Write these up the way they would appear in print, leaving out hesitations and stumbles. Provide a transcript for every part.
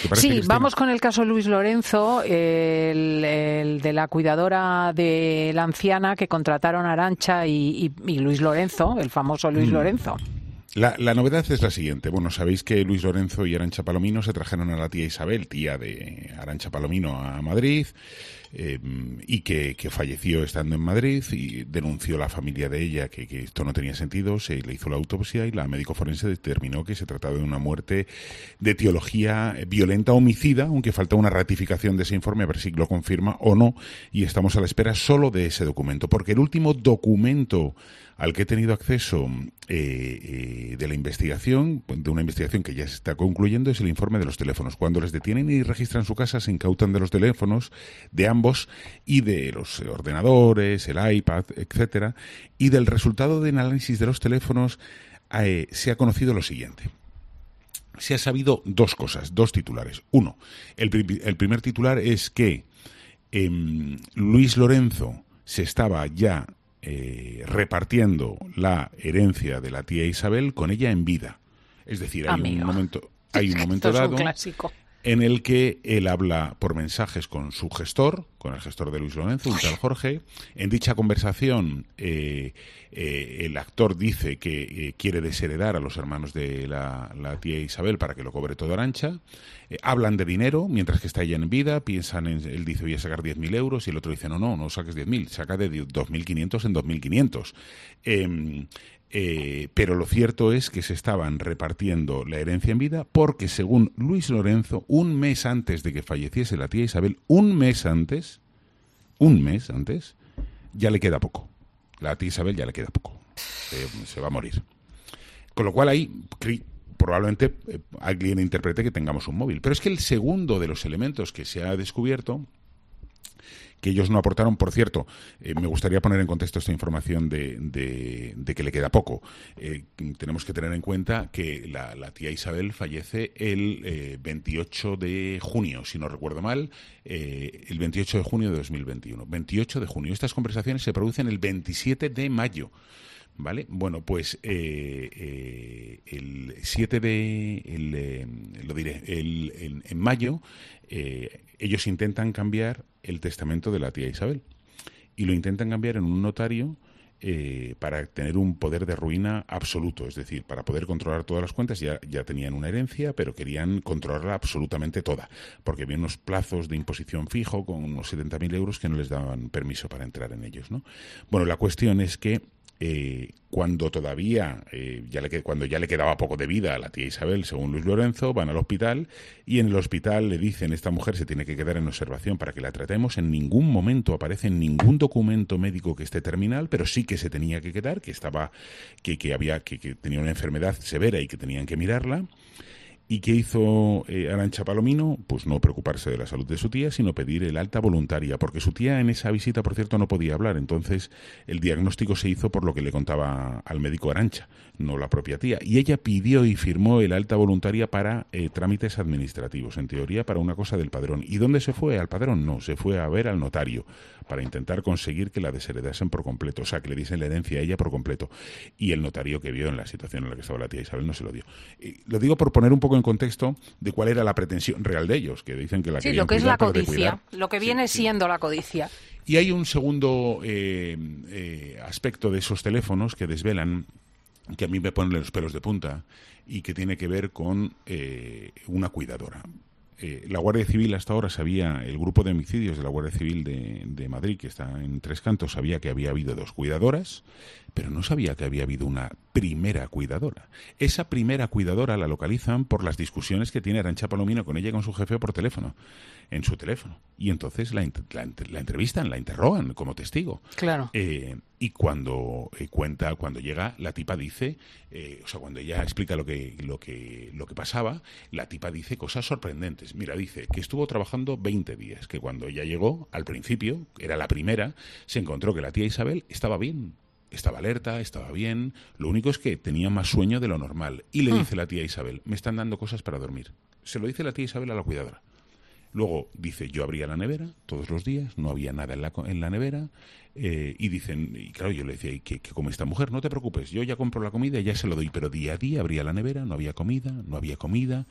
¿Te parece, Sí, Cristina? vamos con el caso Luis Lorenzo, el de la cuidadora de la anciana que contrataron Arantxa y Luis Lorenzo, el famoso Luis Lorenzo. La novedad es la siguiente. Bueno, sabéis que Luis Lorenzo y Arantxa Palomino se trajeron a la tía Isabel, tía de Arantxa Palomino, a Madrid, y que falleció estando en Madrid, y denunció la familia de ella que esto no tenía sentido. Se le hizo la autopsia y la médico forense determinó que se trataba de una muerte de etiología violenta homicida, aunque falta una ratificación de ese informe a ver si lo confirma o no, y estamos a la espera solo de ese documento, porque el último documento al que he tenido acceso de la investigación, de una investigación que ya se está concluyendo, es el informe de los teléfonos. Cuando les detienen y registran su casa, se incautan de los teléfonos de ambos y de los ordenadores, el iPad, etcétera, y del resultado de análisis de los teléfonos se ha conocido lo siguiente. Se ha sabido dos cosas, dos titulares. Uno, el primer titular es que Luis Lorenzo se estaba ya repartiendo la herencia de la tía Isabel con ella en vida. Es decir, hay un momento dado en el que él habla por mensajes con su gestor, con el gestor de Luis Lorenzo, un tal Jorge. En dicha conversación el actor dice que quiere desheredar a los hermanos de la tía Isabel para que lo cobre todo Arantxa. Hablan de dinero mientras que está ella en vida, piensan él dice voy a sacar 10.000 euros y el otro dice no saques 10.000, saca de 2.500 en 2.500. Pero lo cierto es que se estaban repartiendo la herencia en vida porque, según Luis Lorenzo, un mes antes de que falleciese la tía Isabel, un mes antes, ya le queda poco. La tía Isabel ya le queda poco. Se va a morir. Con lo cual ahí probablemente alguien interprete que tengamos un móvil. Pero es que el segundo de los elementos que se ha descubierto, que ellos no aportaron, por cierto, me gustaría poner en contexto esta información de que le queda poco. Tenemos que tener en cuenta que la tía Isabel fallece el 28 de junio, si no recuerdo mal, el 28 de junio de 2021. 28 de junio. Estas conversaciones se producen el 27 de mayo. ¿Vale? Bueno, pues el 7 en mayo ellos intentan cambiar el testamento de la tía Isabel y lo intentan cambiar en un notario para tener un poder de ruina absoluto, es decir, para poder controlar todas las cuentas. Ya tenían una herencia, pero querían controlarla absolutamente toda, porque había unos plazos de imposición fijo con unos 70.000 euros que no les daban permiso para entrar en ellos, ¿no? Bueno, la cuestión es que cuando cuando ya le quedaba poco de vida a la tía Isabel, según Luis Lorenzo, van al hospital y en el hospital le dicen esta mujer se tiene que quedar en observación para que la tratemos. En ningún momento aparece en ningún documento médico que esté terminal, pero sí que se tenía que quedar, que tenía una enfermedad severa y que tenían que mirarla. ¿Y qué hizo Arantxa Palomino? Pues no preocuparse de la salud de su tía, sino pedir el alta voluntaria, porque su tía en esa visita, por cierto, no podía hablar. Entonces el diagnóstico se hizo por lo que le contaba al médico Arantxa, no la propia tía. Y ella pidió y firmó el alta voluntaria para trámites administrativos, en teoría para una cosa del padrón. ¿Y dónde se fue? ¿Al padrón? No, se fue a ver al notario para intentar conseguir que la desheredasen por completo, o sea, que le diesen la herencia a ella por completo. Y el notario que vio en la situación en la que estaba la tía Isabel no se lo dio. Lo digo por poner un poco en contexto de cuál era la pretensión real de ellos, que dicen que la querían lo que es cuidar, la codicia, lo que viene siendo la codicia. Y hay un segundo aspecto de esos teléfonos que desvelan, que a mí me ponen los pelos de punta, y que tiene que ver con una cuidadora. La Guardia Civil hasta ahora sabía, el grupo de homicidios de la Guardia Civil de Madrid, que está en Tres Cantos, sabía que había habido 2 cuidadoras, pero no sabía que había habido una primera cuidadora. Esa primera cuidadora la localizan por las discusiones que tiene Arantxa Palomino con ella y con su jefe por teléfono, en su teléfono. Y entonces la entrevistan, la interrogan como testigo. Claro. Y cuando cuando llega, la tipa dice, cuando ella explica lo que pasaba, la tipa dice cosas sorprendentes. Mira, dice que estuvo trabajando 20 días, que cuando ella llegó, al principio, era la primera, se encontró que la tía Isabel estaba bien. Estaba alerta, estaba bien, lo único es que tenía más sueño de lo normal. Y le dice la tía Isabel, me están dando cosas para dormir. Se lo dice la tía Isabel a la cuidadora. Luego dice, yo abría la nevera todos los días, no había nada en la nevera, y dicen, y claro, yo le decía, ¿qué come esta mujer? No te preocupes, yo ya compro la comida y ya se lo doy, pero día a día abría la nevera, no había comida,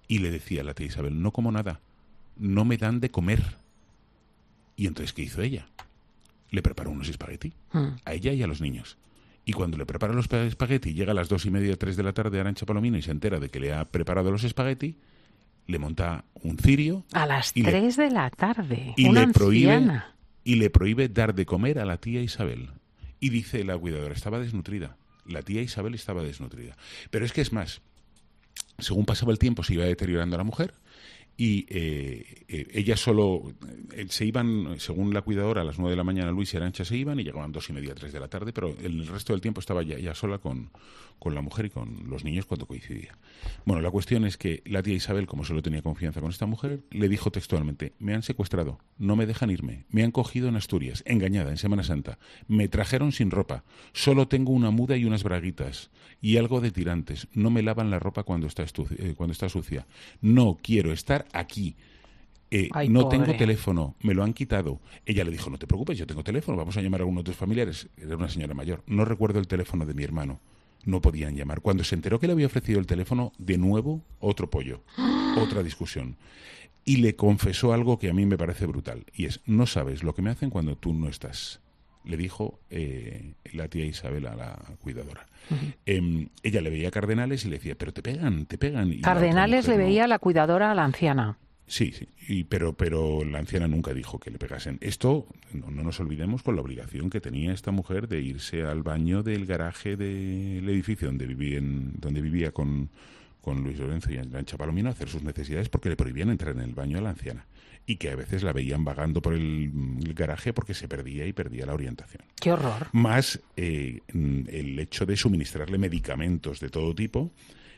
Y le decía a la tía Isabel, no como nada, no me dan de comer. Y entonces, ¿qué hizo ella? Le preparó unos espagueti a ella y a los niños. Y cuando le prepara los espagueti, llega a las 2:30, 3 de la tarde a Arantxa Palomino y se entera de que le ha preparado los espagueti, le monta un cirio. A las 3 de la tarde, y una le prohíbe, anciana. y le prohíbe dar de comer a la tía Isabel. Y dice la cuidadora, estaba desnutrida. La tía Isabel estaba desnutrida. Pero es que es más, según pasaba el tiempo se iba deteriorando la mujer y ella solo se iban, según la cuidadora, a las 9 de la mañana Luis y Arantxa se iban y llegaban 2:30, 3 de la tarde, pero el resto del tiempo estaba ya sola con la mujer y con los niños cuando coincidía. Bueno, la cuestión es que la tía Isabel, como solo tenía confianza con esta mujer, le dijo textualmente, me han secuestrado, no me dejan irme, me han cogido en Asturias, engañada, en Semana Santa, me trajeron sin ropa, solo tengo una muda y unas braguitas y algo de tirantes, no me lavan la ropa cuando está sucia, no quiero estar aquí. Ay, no pobre. tengo teléfono, me lo han quitado. Ella le dijo, no te preocupes, yo tengo teléfono, vamos a llamar a alguno de tus familiares. Era una señora mayor. No recuerdo el teléfono de mi hermano. No podían llamar. Cuando se enteró que le había ofrecido el teléfono, de nuevo, otro pollo, otra discusión. Y le confesó algo que a mí me parece brutal. Y es, no sabes lo que me hacen cuando tú no estás. Le dijo la tía Isabel a la cuidadora. Ella le veía cardenales y le decía, pero te pegan, te pegan. Y Cardenales le veía la cuidadora a la anciana. Sí, pero la anciana nunca dijo que le pegasen. Esto, no nos olvidemos con la obligación que tenía esta mujer de irse al baño del garaje del edificio donde vivía con Luis Lorenzo y Arantxa Palomino a hacer sus necesidades porque le prohibían entrar en el baño a la anciana. Y que a veces la veían vagando por el garaje porque se perdía la orientación. ¡Qué horror! Más el hecho de suministrarle medicamentos de todo tipo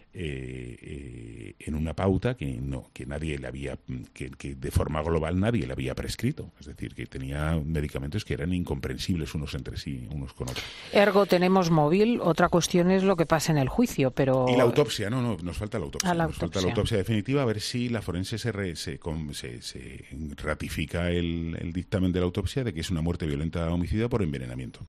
en una pauta que nadie le había, que de forma global nadie le había prescrito. Es decir, que tenía medicamentos que eran incomprensibles unos entre sí, unos con otros. Ergo tenemos móvil. Otra cuestión es lo que pasa en el juicio, pero... Y la autopsia, no, nos falta la autopsia. Nos falta la autopsia definitiva, a ver si la forense se ratifica el dictamen de la autopsia de que es una muerte violenta homicida por envenenamiento.